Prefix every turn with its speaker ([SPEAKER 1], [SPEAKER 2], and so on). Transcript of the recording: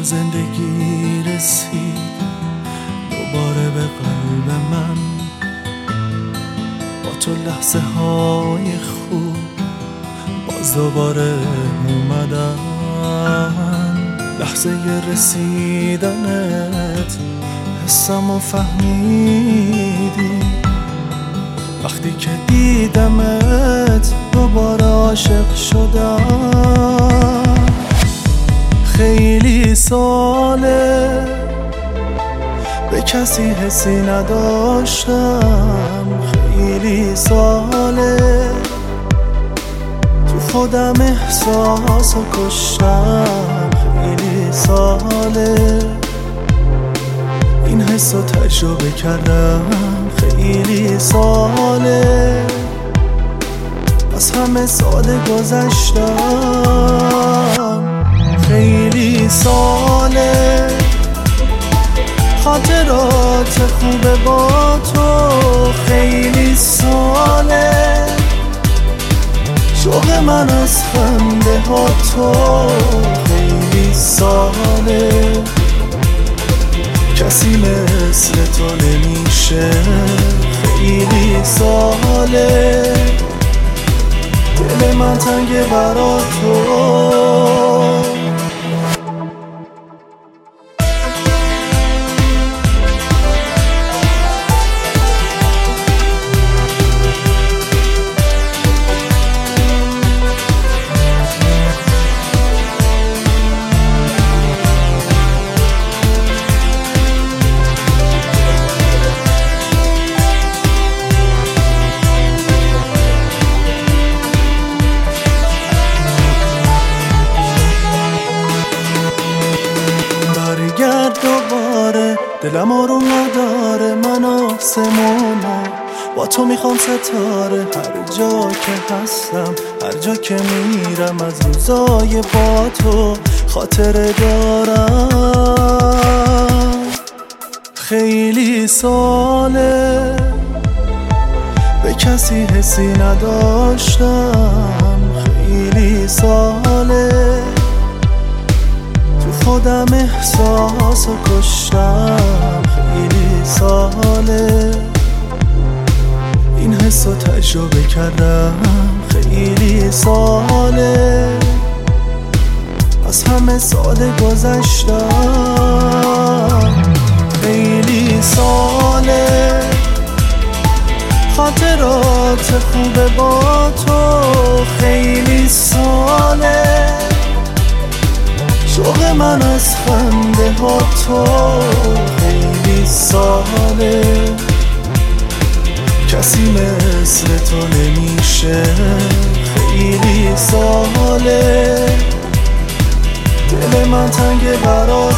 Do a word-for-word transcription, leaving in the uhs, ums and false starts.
[SPEAKER 1] زندگی رسید دوباره به قلب من، با تو لحظه های خوب باز دوباره اومدن. لحظه رسیدنت حسم و فهمیدی، وقتی که دیدمت دوباره عاشق شدم. خیلی ساله به کسی حسی نداشتم، خیلی ساله تو خودم احساسو کشتم، خیلی ساله این حسو تجربه کردم، خیلی ساله از همه ساده گذشتم. خیلی ساله خاطرات خوبه با تو، خیلی ساله شوق من از خنده ها تو، خیلی ساله کسی مثل تو نمیشه، خیلی ساله دل من تنگه برا تو. دوباره دلم آروم نداره، من آسمونا با تو میخوام ستاره، هر جا که هستم هر جا که میرم از روزای با تو خاطره دارم. خیلی ساله به کسی حسی نداشتم، خیلی ساله خودم احساسو کشتم، خیلی ساله این حسو تجربه کردم، خیلی ساله از همه ساده گذشتم. خیلی ساله خاطرات خوبه با تو، خیلی ساله شوق من از خنده ها تو، خیلی ساله کسی مثل تو نمیشه، خیلی ساله دل من تنگه برا